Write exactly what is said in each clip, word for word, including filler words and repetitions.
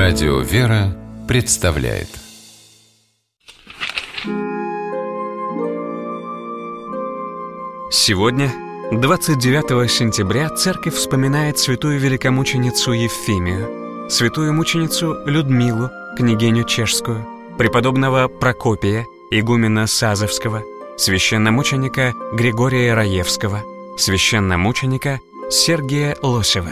Радио «Вера» представляет. Сегодня, двадцать девятого сентября, церковь вспоминает святую великомученицу Евфимию, святую мученицу Людмилу, княгиню чешскую, преподобного Прокопия, игумена Сазовского, священномученика Григория Раевского, священномученика Сергия Лосева.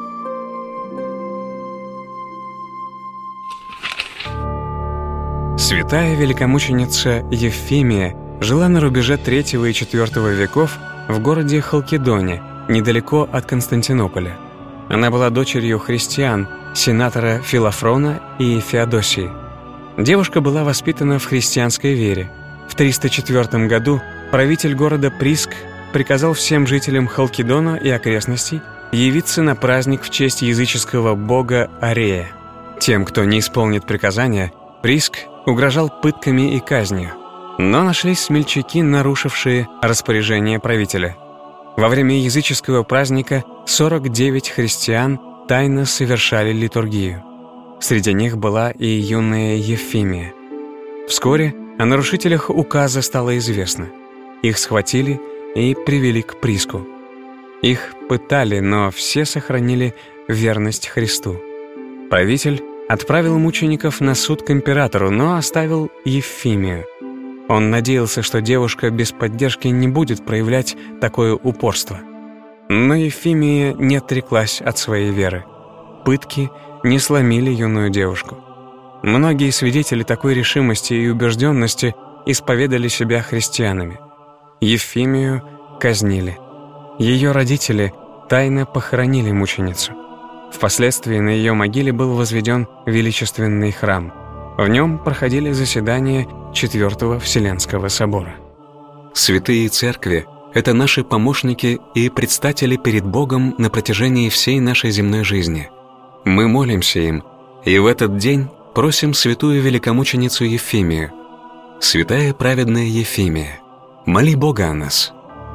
Святая великомученица Евфимия жила на рубеже третьего и четвёртого веков в городе Халкидоне, недалеко от Константинополя. Она была дочерью христиан, сенатора Филофрона и Феодосии. Девушка была воспитана в христианской вере. В триста четвёртом году правитель города Приск приказал всем жителям Халкидона и окрестностей явиться на праздник в честь языческого бога Арея. Тем, кто не исполнит приказания, Приск угрожал пытками и казнью. Но нашлись смельчаки, нарушившие распоряжение правителя. Во время языческого праздника сорок девять христиан тайно совершали литургию. Среди них была и юная Евфимия. Вскоре о нарушителях указа стало известно. Их схватили и привели к Приску. Их пытали, но все сохранили верность Христу. Правитель отправил мучеников на суд к императору, но оставил Евфимию. Он надеялся, что девушка без поддержки не будет проявлять такое упорство. Но Евфимия не отреклась от своей веры. Пытки не сломили юную девушку. Многие свидетели такой решимости и убежденности исповедали себя христианами. Евфимию казнили. Ее родители тайно похоронили мученицу. Впоследствии на ее могиле был возведен величественный храм. В нем проходили заседания Четвертого Вселенского собора. Святые церкви — это наши помощники и предстатели перед Богом на протяжении всей нашей земной жизни. Мы молимся им, и в этот день просим святую великомученицу Евфимию. Святая праведная Евфимия, моли Бога о нас.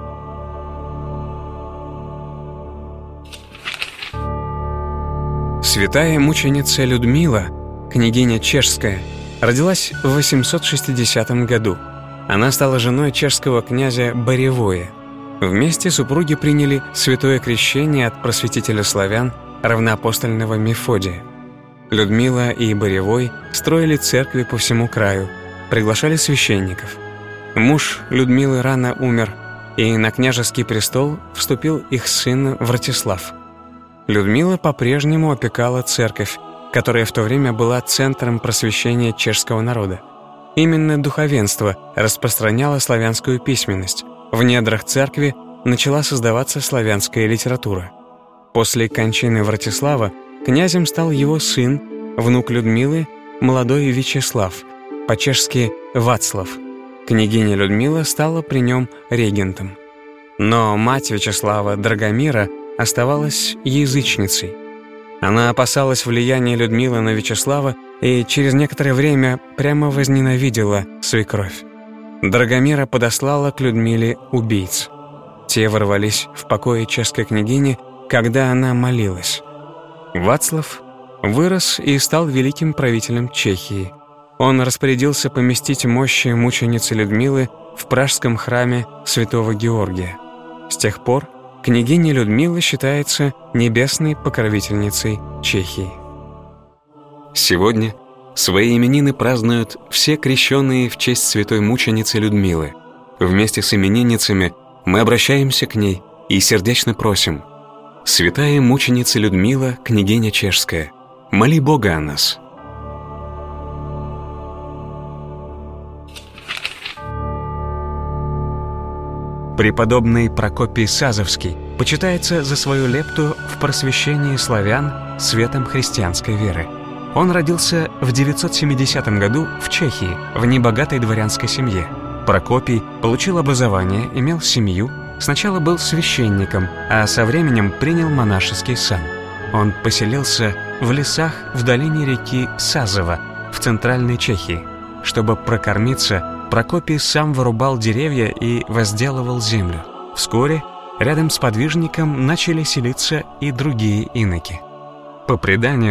Святая мученица Людмила, княгиня чешская, родилась в восемьсот шестидесятом году. Она стала женой чешского князя Боревоя. Вместе супруги приняли святое крещение от просветителя славян равноапостольного Мефодия. Людмила и Боревой строили церкви по всему краю, приглашали священников. Муж Людмилы рано умер, и на княжеский престол вступил их сын Вратислав. Людмила по-прежнему опекала церковь, которая в то время была центром просвещения чешского народа. Именно духовенство распространяло славянскую письменность. В недрах церкви начала создаваться славянская литература. После кончины Вратислава князем стал его сын, внук Людмилы, молодой Вячеслав, по-чешски Вацлав. Княгиня Людмила стала при нем регентом. Но мать Вячеслава, Драгомира, оставалась язычницей. Она опасалась влияния Людмилы на Вячеслава и через некоторое время прямо возненавидела свекровь. Драгомира подослала к Людмиле убийц. Те ворвались в покои чешской княгини, когда она молилась. Вацлав вырос и стал великим правителем Чехии. Он распорядился поместить мощи мученицы Людмилы в пражском храме святого Георгия. С тех пор княгиня Людмила считается небесной покровительницей Чехии. Сегодня свои именины празднуют все крещенные в честь святой мученицы Людмилы. Вместе с именинницами мы обращаемся к ней и сердечно просим: «Святая мученица Людмила, княгиня чешская, моли Бога о нас». Преподобный Прокопий Сазовский почитается за свою лепту в просвещении славян светом христианской веры. Он родился в девятьсот семидесятом году в Чехии, в небогатой дворянской семье. Прокопий получил образование, имел семью, сначала был священником, а со временем принял монашеский сан. Он поселился в лесах в долине реки Сазова в центральной Чехии. Чтобы прокормиться, Прокопий сам вырубал деревья и возделывал землю. Вскоре рядом с подвижником начали селиться и другие иноки. По преданию,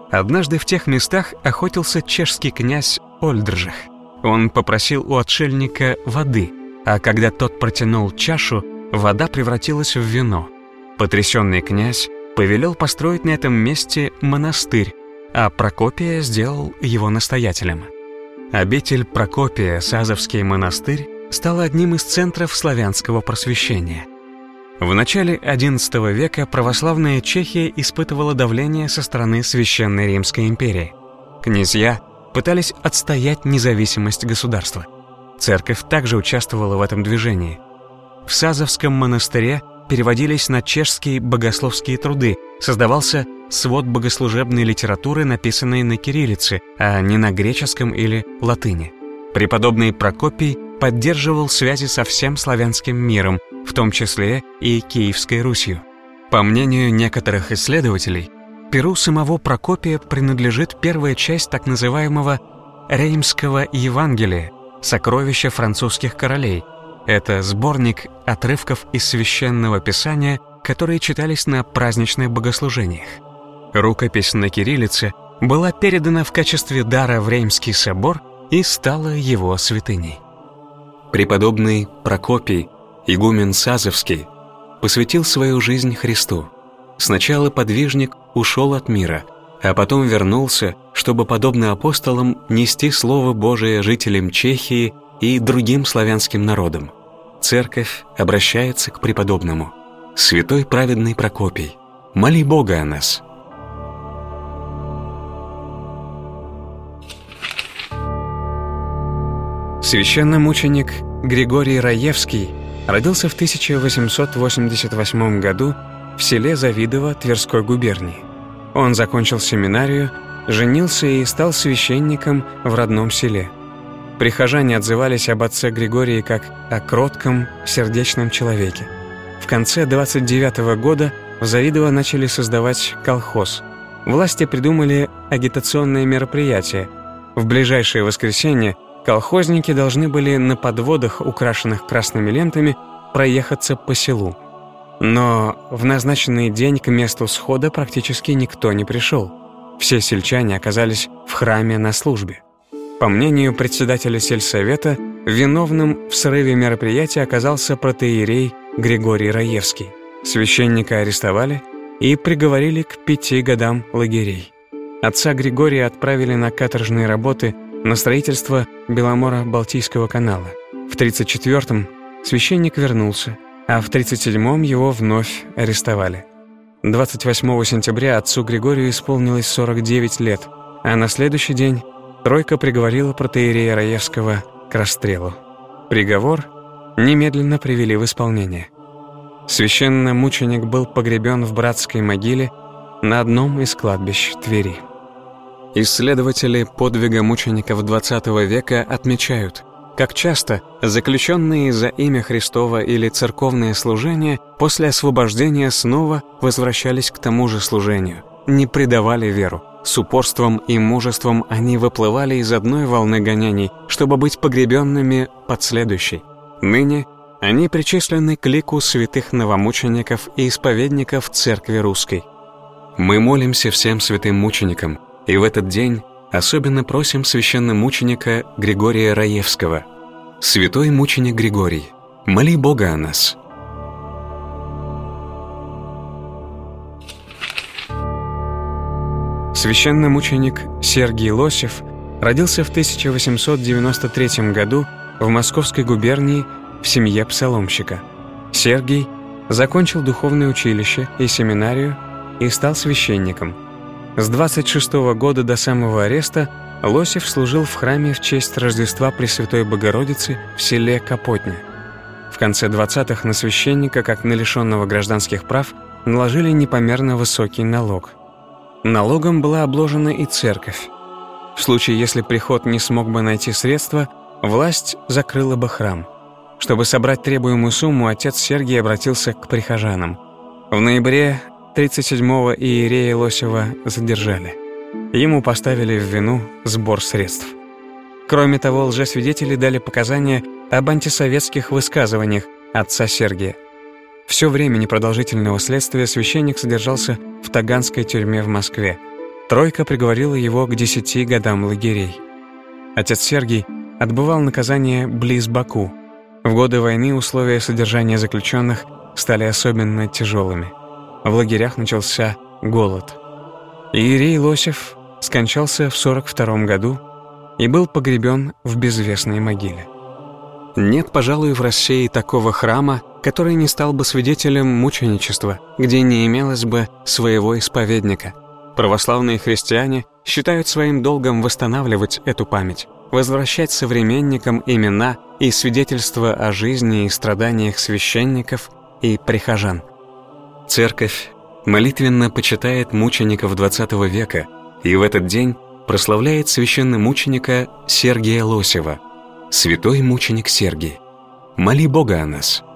Однажды в тех местах охотился чешский князь Ольдржих. Он попросил у отшельника воды, а когда тот протянул чашу, вода превратилась в вино. Потрясенный князь повелел построить на этом месте монастырь, а Прокопия сделал его настоятелем. Обитель Прокопия, Сазовский монастырь, стала одним из центров славянского просвещения. В начале одиннадцатого века православная Чехия испытывала давление со стороны Священной Римской империи. Князья пытались отстоять независимость государства. Церковь также участвовала в этом движении. В Сазовском монастыре переводились на чешские богословские труды, создавался свод богослужебной литературы, написанной на кириллице, а не на греческом или латыни. Преподобный Прокопий поддерживал связи со всем славянским миром, в том числе и Киевской Русью. По мнению некоторых исследователей, перу самого Прокопия принадлежит первая часть так называемого Реймского Евангелия, сокровища французских королей. Это сборник отрывков из Священного Писания, которые читались на праздничных богослужениях. Рукопись на кириллице была передана в качестве дара в Реймский собор и стала его святыней. Преподобный Прокопий, игумен Сазовский, посвятил свою жизнь Христу. Сначала подвижник ушел от мира, а потом вернулся, чтобы, подобно апостолам, нести Слово Божие жителям Чехии и другим славянским народам. Церковь обращается к преподобному. Святой праведный Прокопий, моли Бога о нас. Священномученик Григорий Раевский родился в тысяча восемьсот восемьдесят восьмом году в селе Завидово Тверской губернии. Он закончил семинарию, женился и стал священником в родном селе. Прихожане отзывались об отце Григории как о кротком, сердечном человеке. В конце двадцать девятого года в Завидово начали создавать колхоз. Власти придумали агитационные мероприятия. В ближайшее воскресенье колхозники должны были на подводах, украшенных красными лентами, проехаться по селу. Но в назначенный день к месту схода практически никто не пришел. Все сельчане оказались в храме на службе. По мнению председателя сельсовета, виновным в срыве мероприятия оказался протоиерей Григорий Раевский. Священника арестовали и приговорили к пяти годам лагерей. Отца Григория отправили на каторжные работы на строительство Беломоро-Балтийского канала. В тридцать четвёртом священник вернулся, а в тридцать седьмом его вновь арестовали. двадцать восьмого сентября отцу Григорию исполнилось сорок девять лет, а на следующий день тройка приговорила протоиерея Раевского к расстрелу. Приговор немедленно привели в исполнение. Священномученик был погребен в братской могиле на одном из кладбищ Твери. Исследователи подвига мучеников двадцатого века отмечают, как часто заключенные за имя Христово или церковное служение после освобождения снова возвращались к тому же служению, не предавали веру. С упорством и мужеством они выплывали из одной волны гонений, чтобы быть погребенными под следующей. Ныне они причислены к лику святых новомучеников и исповедников Церкви Русской. Мы молимся всем святым мученикам, и в этот день особенно просим священномученика Григория Раевского. Святой мученик Григорий, моли Бога о нас. Священномученик Сергий Лосев родился в тысяча восемьсот девяносто третьем году в Московской губернии в семье псаломщика. Сергий закончил духовное училище и семинарию и стал священником. С двадцать шестого года до самого ареста Лосев служил в храме в честь Рождества Пресвятой Богородицы в селе Капотня. В конце двадцатых на священника, как на лишенного гражданских прав, наложили непомерно высокий налог. Налогом была обложена и церковь. В случае, если приход не смог бы найти средства, власть закрыла бы храм. Чтобы собрать требуемую сумму, отец Сергий обратился к прихожанам. В ноябре тридцать седьмого иерея Лосева задержали. Ему поставили в вину сбор средств. Кроме того, лжесвидетели дали показания об антисоветских высказываниях отца Сергия. Все время непродолжительного следствия священник содержался в Таганской тюрьме в Москве. Тройка приговорила его к десяти годам лагерей. Отец Сергий отбывал наказание близ Баку. В годы войны условия содержания заключенных стали особенно тяжелыми. В лагерях начался голод. Иерей Лосев скончался в сорок втором году и был погребен в безвестной могиле. Нет, пожалуй, в России такого храма, который не стал бы свидетелем мученичества, где не имелось бы своего исповедника. Православные христиане считают своим долгом восстанавливать эту память, возвращать современникам имена и свидетельства о жизни и страданиях священников и прихожан. Церковь молитвенно почитает мучеников двадцатого века и в этот день прославляет священномученика Сергия Лосева. Святой мученик Сергий, моли Бога о нас.